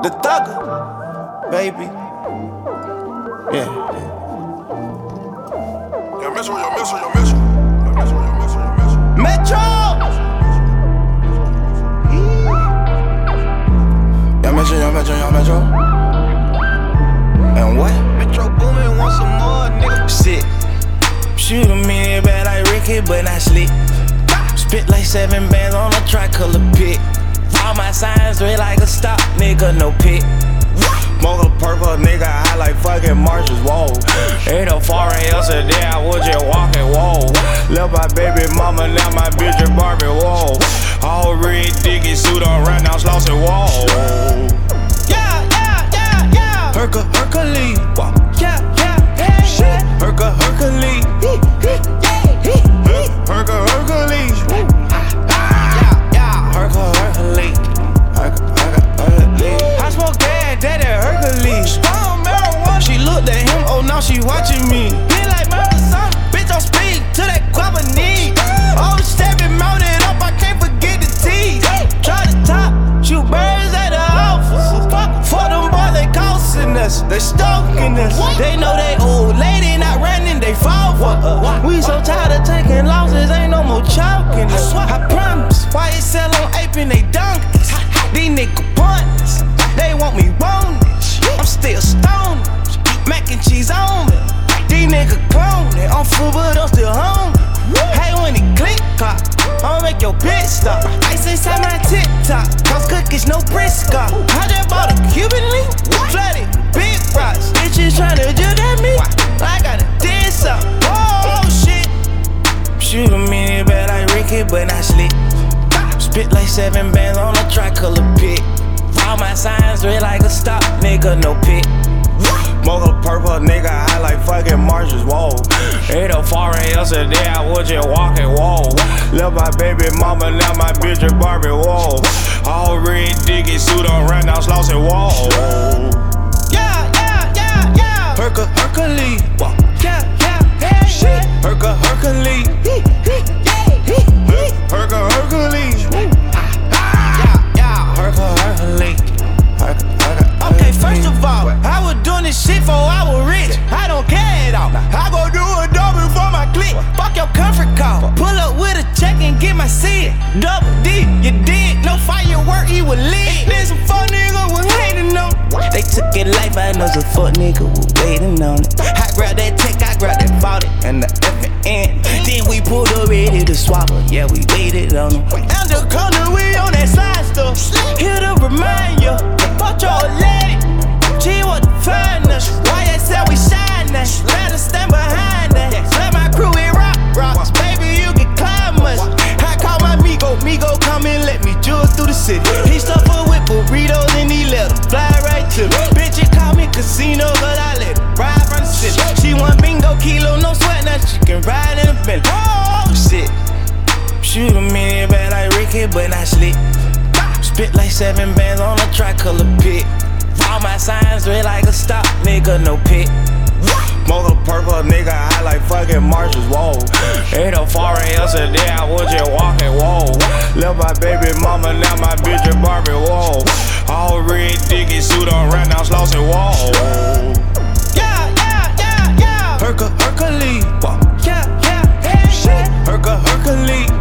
The thugger, baby. Yeah. Metro! Young Metro. And what? Metro Boomin want some more, nigga. Shit. Shoot a minute bad like Ricky, but not slick. Spit like 7 bands on a tricolor pit. All my signs red like a stop, nigga, no pit. Smoke a purple, nigga, I like fucking marshes, whoa. Ain't no foreign yesterday, I was just walking, whoa. Left my baby mama, now my bitch is Barbie, whoa. All red diggy suit on right now, Slauson, whoa. Yeah. Hercules, whoa. Yeah. Hercules. Hercules. I smoke daddy Hercules. Strong marijuana. She looked at him, oh now she watching me. Be like son, bitch on speed to that guava knee. Oh, stepping mounted up, I can't forget the tease. Try to top, shoot birds at the office. For them boys, they costing us, they stalking us. They know they old lady not running, they fall for her. We so tired of taking losses, ain't no more chalking us. I promise, why you sell on aping they donkeys? These nigga pointless, they want me wanted. I'm still stoned, mac and cheese on me. These nigga cloning, I'm full but I'm still hungry. Hey, when it click clock, I'ma make your bitch stop. Ice inside my TikTok, cause cookies no Briscoe. I just bought a Cuban link, flooded, big rocks. Bitches tryna judge at me, I gotta diss up. Oh shit. Shoot a minute bad like Ricky, but not slick. Spit like 7 bands on a tricolor pit. All my signs red like a stop, nigga, no pit. Smoke a purple, nigga, I like fucking marshes, whoa. Ain't no foreign yesterday, I was just walking, whoa. Left my baby mama, now my bitch is Barbie, whoa. All red diggy suit on right now, Slauson, whoa. Yeah. Hercules, whoa. Yeah. Hercules. Hercules. Okay, first of all, I was doing this shit before I was rich. I don't care at all. I go do a double before my click. Fuck your comfort call. Pull up with a check and get my seat. Double D, you did. No firework, he was lit. There's some fuck nigga was hating on. They took it life, I know some fuck nigga was waiting on it. I grabbed that tech, I grabbed that 40 and the FN. Then we pulled up ready to swap her. Yeah, we waited on them. And the corner, we on that slide stuff. Here to remind you, fuck your lady. She was the finest. YSL, we shine that. Let her stand behind that. Let my crew hit rocks. Baby, you can climb us. I call my Migo come and let me jewel through the city. He stuffed her with burritos and he let her fly right to me. Bitch, it call me casino, but I let her ride from the city. She want bingo, kilo, no sweat, now she can ride in a Bentley. Oh, shit. Shoot a minute bad like Ricky, but not slick. Spit like 7 bands on a tricolor pit. All my signs red like a stop, nigga, no pit. Smoke a purple, nigga, I like fucking marshes, whoa. Ain't no foreign yesterday, I was just walking, whoa. Left my baby mama, now my bitch is Barbie, whoa. All red diggy suit on right now, Slauson, whoa. Yeah. Hercules, whoa. Yeah. Hercules.